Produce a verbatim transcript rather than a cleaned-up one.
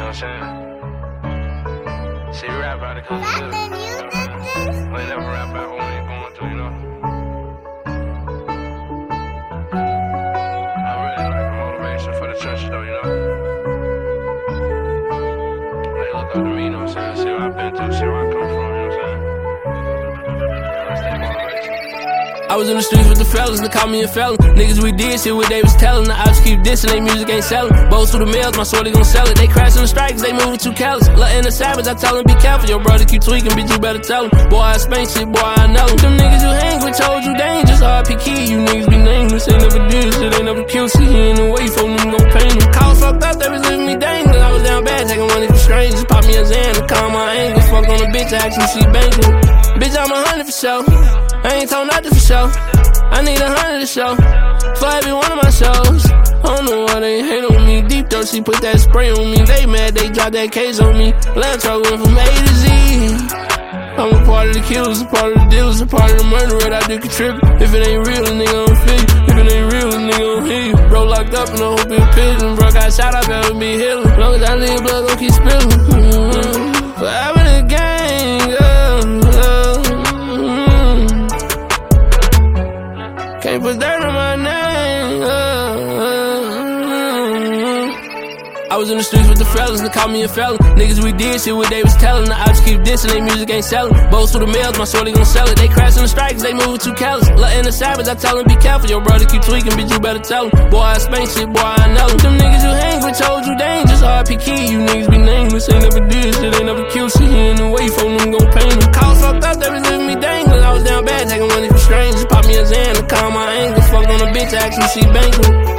what I'm saying? See, rap about it cause it's good. We never rap about what we ain't going through, you know? I really like the motivation for the church, though, you know? They look up to me, you know what I'm saying? See what I've been through, see where I come from, you know what I'm saying? That's that motivation. I was in the streets with the fellas, they call me a felon. Niggas, we did shit what they was telling. The ops keep dissing, they music ain't selling. Bows through the mails, my shorty gon' sell it. They crashing the strikes, they moving too callous. Letting the savage, I tell them be careful. Your brother keep tweaking, bitch, you better tell him. Boy, I spank shit, boy, I know. Them niggas you hang with told you dangerous. R P key, you niggas be nameless. They never did shit, they never killed shit. He in the way, for them gon' pain them. Calls fucked up, they was leaving me dangling. I was down bad, taking money from strangers. Pop me a Xan to calm my anger. Fucked on a bitch, I actually see banking. Bitch, I'm a hundred for sure. I ain't told nothing for sure. I need a hundred to show for every one of my shows. I don't know why they hate on me. Deep throat, she put that spray on me. They mad, they drop that case on me. Land truck went from A to Z. I'm a part of the killers, a part of the dealers, a part of the murderer. I do contribute. If it ain't real, a nigga don't feel you. If it ain't real, a nigga don't hear you. Bro locked up and I hope he'll pigeon. Bro got shot, I better be healing. As long as I live, blood gon' keep spilling. Mm-hmm. Forever the gang, uh, uh, mm-hmm. Can't put dirt on my name. Uh, uh, uh. I was in the streets with the fellas, they call me a felon. Niggas, we did shit what they was telling. The ops keep dissing, they music ain't selling. Bows through the mails, my shorty gon' sell it. They crashing the strikes, they moving too callous. Letting the savage, I tell them be careful. Your brother keep tweaking, bitch, you better tell him. Boy, I spank shit, boy, I know. Them niggas you hang with told you dangerous. R P key, you niggas be nameless. They never did shit, they never killed shit. He in the way, for them gon' pain them. Calls fucked up, they was leaving me dangling. I was down bad, taking money from strangers. Pop me a Xan to calm my anger. Fucked on a bitch, I actually see banking.